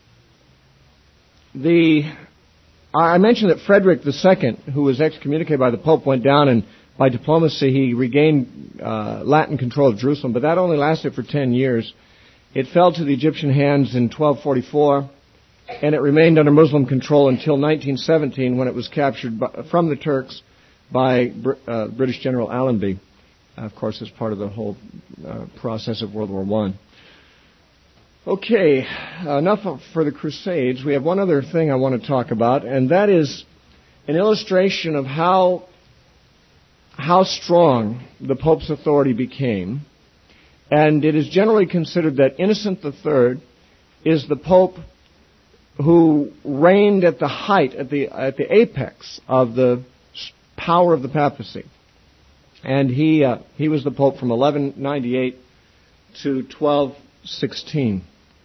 the I mentioned that Frederick the Second, who was excommunicated by the Pope, went down and by diplomacy he regained uh, Latin control of Jerusalem, but that only lasted for ten years. It fell to the Egyptian hands in twelve forty-four, and it remained under Muslim control until nineteen seventeen, when it was captured by, from the Turks by uh, British General Allenby, of course, as part of the whole uh, process of World War One. Okay, enough for the Crusades. We have one other thing I want to talk about, and that is an illustration of how how strong the Pope's authority became. And it is generally considered that Innocent the Third is the Pope who reigned at the height, at the at the apex of the power of the papacy. And he uh, he was the Pope from eleven ninety-eight to twelve sixteen.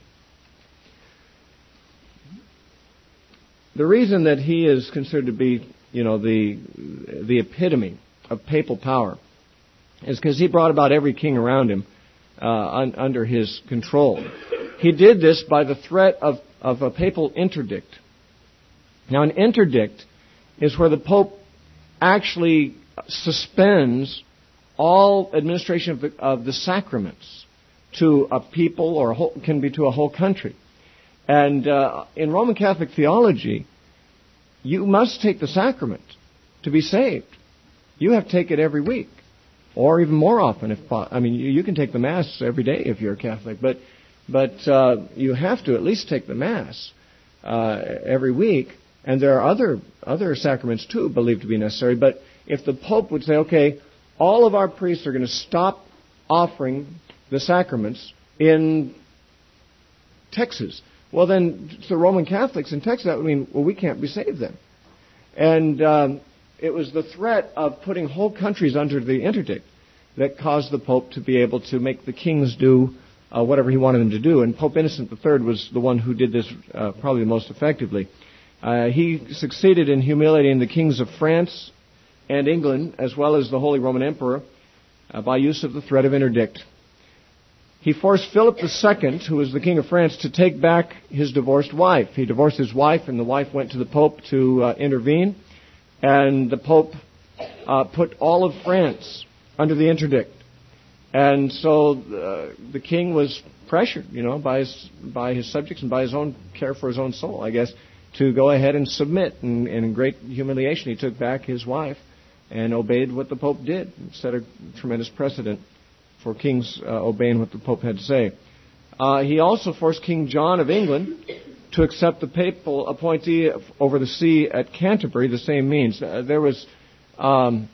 The reason that he is considered to be, you know, the the epitome of papal power is because he brought about every king around him Uh, un, under his control. He did this by the threat of, of a papal interdict. Now, an interdict is where the Pope actually suspends all administration of the, of the sacraments to a people, or a whole, can be to a whole country. And uh, in Roman Catholic theology, you must take the sacrament to be saved. You have to take it every week. Or even more often, if I mean, you, you can take the Mass every day if you're a Catholic, but but uh, you have to at least take the Mass uh, every week. And there are other other sacraments too believed to be necessary. But if the Pope would say, okay, all of our priests are going to stop offering the sacraments in Texas, well then to the Roman Catholics in Texas that would mean, well, we can't be saved then. And um, it was the threat of putting whole countries under the interdict that caused the Pope to be able to make the kings do uh, whatever he wanted them to do. And Pope Innocent the Third was the one who did this uh, probably the most effectively. Uh, he succeeded in humiliating the kings of France and England, as well as the Holy Roman Emperor, uh, by use of the threat of interdict. He forced Philip the Second, who was the king of France, to take back his divorced wife. He divorced his wife, and the wife went to the Pope to uh, intervene. And the Pope uh, put all of France under the interdict. And so uh, the king was pressured, you know, by his, by his subjects and by his own care for his own soul, I guess, to go ahead and submit. And, and in great humiliation, he took back his wife and obeyed what the Pope did, and set a tremendous precedent for kings uh, obeying what the Pope had to say. Uh, he also forced King John of England to accept the papal appointee over the see at Canterbury the same means. Uh, there was um,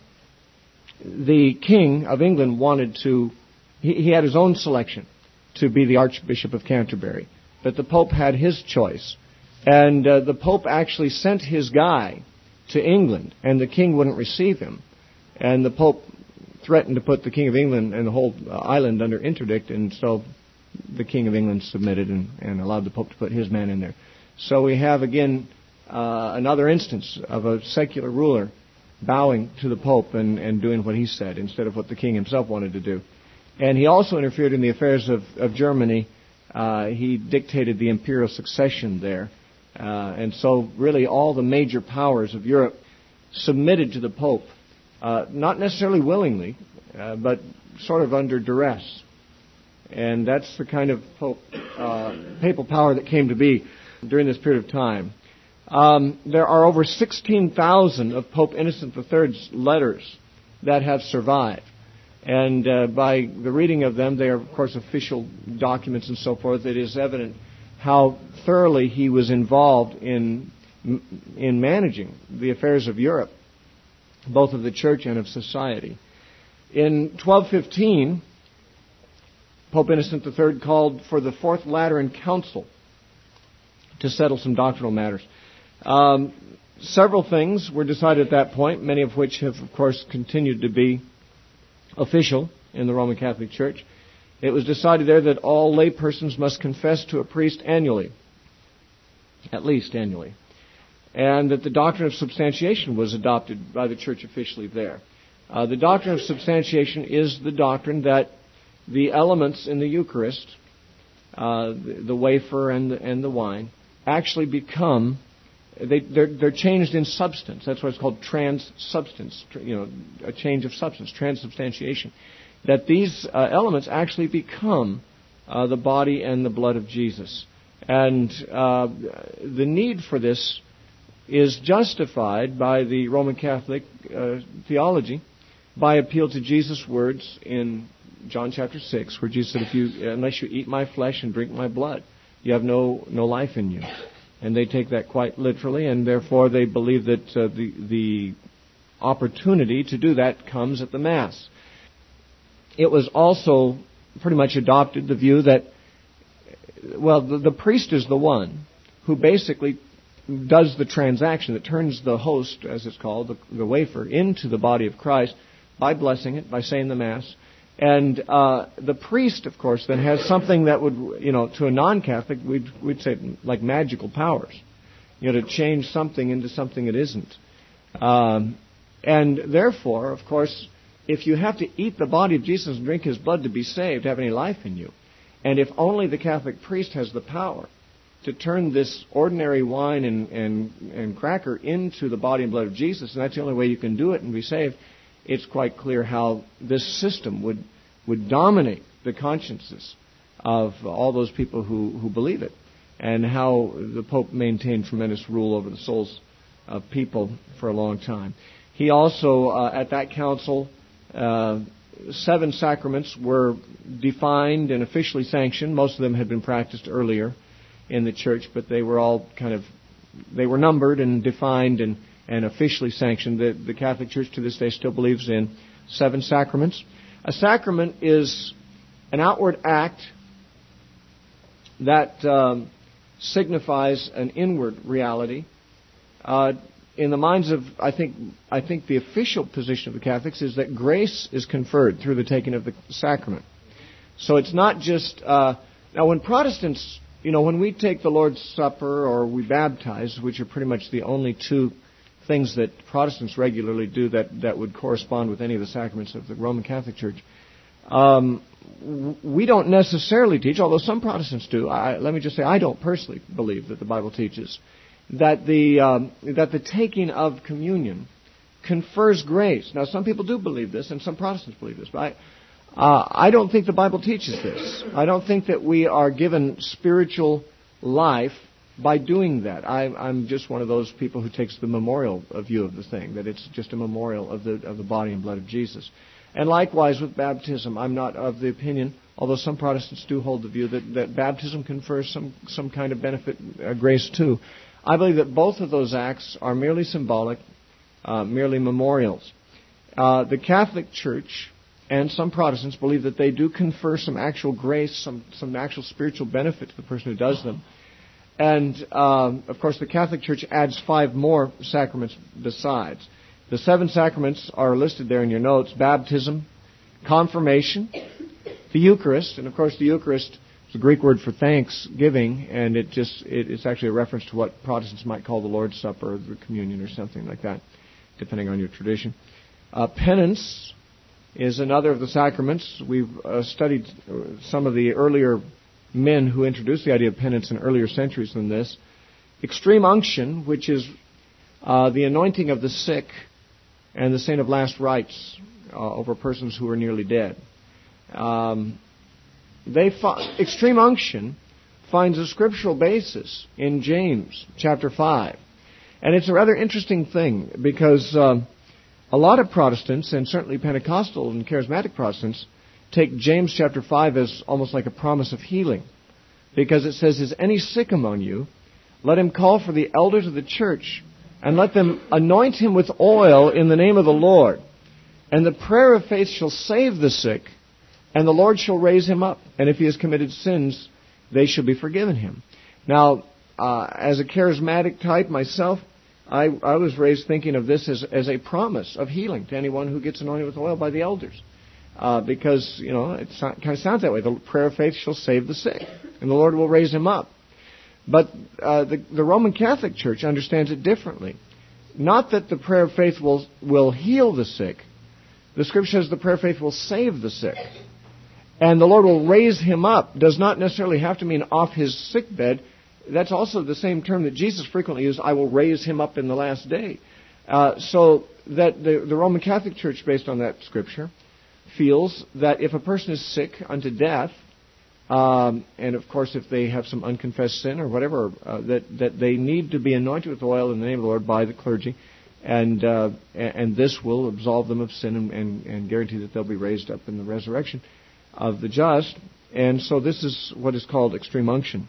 the King of England wanted to, he, he had his own selection to be the Archbishop of Canterbury, but the Pope had his choice. And uh, the Pope actually sent his guy to England, and the King wouldn't receive him. And the Pope threatened to put the King of England and the whole uh, island under interdict, and so the King of England submitted and, and allowed the Pope to put his man in there. So we have, again, uh, another instance of a secular ruler bowing to the Pope and, and doing what he said instead of what the King himself wanted to do. And he also interfered in the affairs of, of Germany. Uh, he dictated the imperial succession there. Uh, and so really all the major powers of Europe submitted to the Pope, uh, not necessarily willingly, uh, but sort of under duress. And that's the kind of Pope, uh, papal power that came to be during this period of time. Um, there are over sixteen thousand of Pope Innocent the third's letters that have survived. And uh, by the reading of them, they are, of course, official documents and so forth. It is evident how thoroughly he was involved in in managing the affairs of Europe, both of the church and of society. In twelve fifteen, Pope Innocent the third called for the Fourth Lateran Council to settle some doctrinal matters. Um, several things were decided at that point, many of which have, of course, continued to be official in the Roman Catholic Church. It was decided there that all lay persons must confess to a priest annually, at least annually, and that the doctrine of substantiation was adopted by the Church officially there. Uh, the doctrine of substantiation is the doctrine that the elements in the Eucharist, uh, the, the wafer and the, and the wine, actually become, they, they're, they're changed in substance. That's why it's called trans-substance, you know, a change of substance, transubstantiation. That these uh, elements actually become uh, the body and the blood of Jesus. And uh, the need for this is justified by the Roman Catholic uh, theology by appeal to Jesus' words in John chapter six, where Jesus said, "If you, unless you eat my flesh and drink my blood, you have no no life in you." And they take that quite literally, and therefore they believe that uh, the the opportunity to do that comes at the Mass. It was also pretty much adopted the view that, well, the, the priest is the one who basically does the transaction, that turns the host, as it's called, the, the wafer, into the body of Christ by blessing it, by saying the Mass. And uh, the priest, of course, then has something that would, you know, to a non-Catholic, we'd, we'd say like magical powers, you know, to change something into something it isn't. Um, and therefore, of course, if you have to eat the body of Jesus and drink His blood to be saved, to have any life in you, and if only the Catholic priest has the power to turn this ordinary wine and, and, and cracker into the body and blood of Jesus, and that's the only way you can do it and be saved, it's quite clear how this system would would dominate the consciences of all those people who, who believe it, and how the Pope maintained tremendous rule over the souls of people for a long time. He also, uh, at that council, uh, seven sacraments were defined and officially sanctioned. Most of them had been practiced earlier in the Church, but they were all kind of, they were numbered and defined and and officially sanctioned. The, the Catholic Church to this day still believes in seven sacraments. A sacrament is an outward act that um, signifies an inward reality. Uh, in the minds of, I think, I think the official position of the Catholics is that grace is conferred through the taking of the sacrament. So it's not just, uh, now when Protestants, you know, when we take the Lord's Supper or we baptize, which are pretty much the only two things that Protestants regularly do that, that would correspond with any of the sacraments of the Roman Catholic Church. Um, we don't necessarily teach, although some Protestants do. I, let me just say, I don't personally believe that the Bible teaches that the um, that the taking of communion confers grace. Now, some people do believe this, and some Protestants believe this, but I, uh, I don't think the Bible teaches this. I don't think that we are given spiritual life by doing that. I, I'm just one of those people who takes the memorial view of the thing, that it's just a memorial of the of the body and blood of Jesus. And likewise with baptism, I'm not of the opinion, although some Protestants do hold the view that, that baptism confers some, some kind of benefit, uh, grace too. I believe that both of those acts are merely symbolic, uh, merely memorials. Uh, the Catholic Church and some Protestants believe that they do confer some actual grace, some, some actual spiritual benefit to the person who does them. And, um, of course, the Catholic Church adds five more sacraments besides. The seven sacraments are listed there in your notes: baptism, confirmation, the Eucharist, and, of course, the Eucharist is a Greek word for thanksgiving, and it just it, it's actually a reference to what Protestants might call the Lord's Supper or the communion or something like that, depending on your tradition. Uh, penance is another of the sacraments. We've uh, studied some of the earlier men who introduced the idea of penance in earlier centuries than this. Extreme unction, which is uh, the anointing of the sick and the saint of last rites uh, over persons who are nearly dead. Um, they fi- extreme unction finds a scriptural basis in James chapter five. And it's a rather interesting thing because um, a lot of Protestants, and certainly Pentecostal and charismatic Protestants, take James chapter five as almost like a promise of healing. Because it says, "Is any sick among you? Let him call for the elders of the church, and let them anoint him with oil in the name of the Lord. And the prayer of faith shall save the sick, and the Lord shall raise him up. And if he has committed sins, they shall be forgiven him." Now, uh, as a charismatic type myself, I, I was raised thinking of this as, as a promise of healing to anyone who gets anointed with oil by the elders. Uh, because, you know, it so, kind of sounds that way. The prayer of faith shall save the sick, and the Lord will raise him up. But uh, the, the Roman Catholic Church understands it differently. Not that the prayer of faith will, will heal the sick. The Scripture says the prayer of faith will save the sick. And the Lord will raise him up does not necessarily have to mean off his sick bed. That's also the same term that Jesus frequently used, "I will raise him up in the last day." Uh, so that the, the Roman Catholic Church, based on that Scripture, feels that if a person is sick unto death, um, and of course if they have some unconfessed sin or whatever, uh, that, that they need to be anointed with oil in the name of the Lord by the clergy, and uh, and this will absolve them of sin and, and, and guarantee that they'll be raised up in the resurrection of the just. And so this is what is called extreme unction.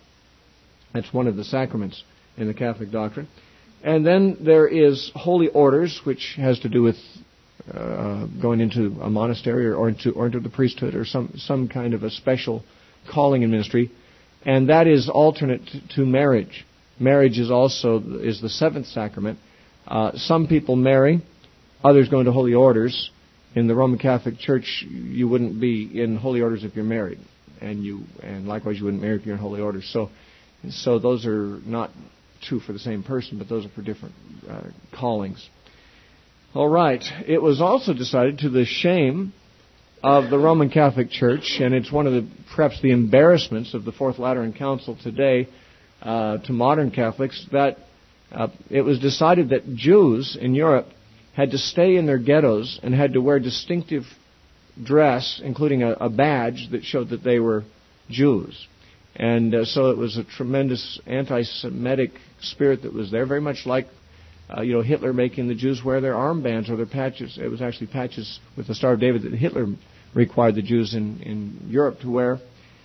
That's one of the sacraments in the Catholic doctrine. And then there is holy orders, which has to do with Uh, going into a monastery or, or into or into the priesthood or some some kind of a special calling in ministry, and that is alternate to, to marriage. Marriage is also is the seventh sacrament. Uh, some people marry, others go into holy orders. In the Roman Catholic Church, you wouldn't be in holy orders if you're married, and you and likewise you wouldn't marry if you're in holy orders. So, so those are not true for the same person, but those are for different uh, callings. All right. It was also decided, to the shame of the Roman Catholic Church, and it's one of the perhaps the embarrassments of the Fourth Lateran Council today uh, to modern Catholics, that uh, it was decided that Jews in Europe had to stay in their ghettos and had to wear distinctive dress, including a, a badge that showed that they were Jews. And uh, so it was a tremendous anti-Semitic spirit that was there, very much like Uh, you know, Hitler making the Jews wear their armbands or their patches. It was actually patches with the Star of David that Hitler required the Jews in, in Europe to wear.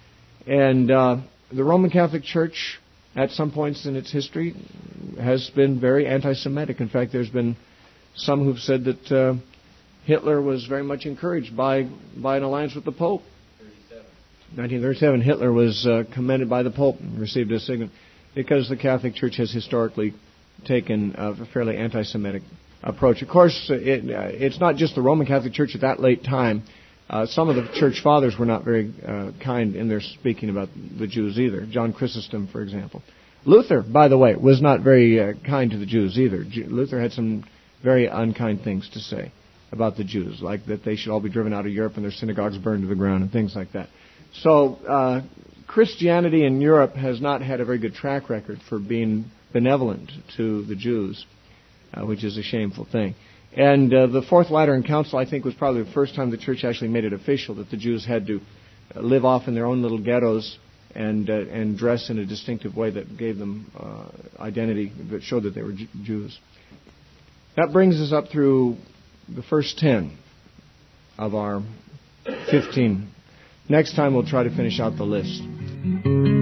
And uh, the Roman Catholic Church, at some points in its history, has been very anti-Semitic. In fact, there's been some who've said that uh, Hitler was very much encouraged by, by an alliance with the Pope. nineteen thirty-seven, Hitler was uh, commended by the Pope and received a signet because the Catholic Church has historically taken a fairly anti-Semitic approach. Of course, it, uh, it's not just the Roman Catholic Church at that late time. Uh, some of the church fathers were not very uh, kind in their speaking about the Jews either. John Chrysostom, for example. Luther, by the way, was not very uh, kind to the Jews either. J- Luther had some very unkind things to say about the Jews, like that they should all be driven out of Europe and their synagogues burned to the ground and things like that. So uh, Christianity in Europe has not had a very good track record for being benevolent to the Jews, uh, which is a shameful thing. And uh, the Fourth Lateran Council, I think, was probably the first time the Church actually made it official that the Jews had to live off in their own little ghettos and uh, and dress in a distinctive way that gave them uh, identity, that showed that they were J- Jews. That brings us up through the first ten of our fifteen. Next time we'll try to finish out the list.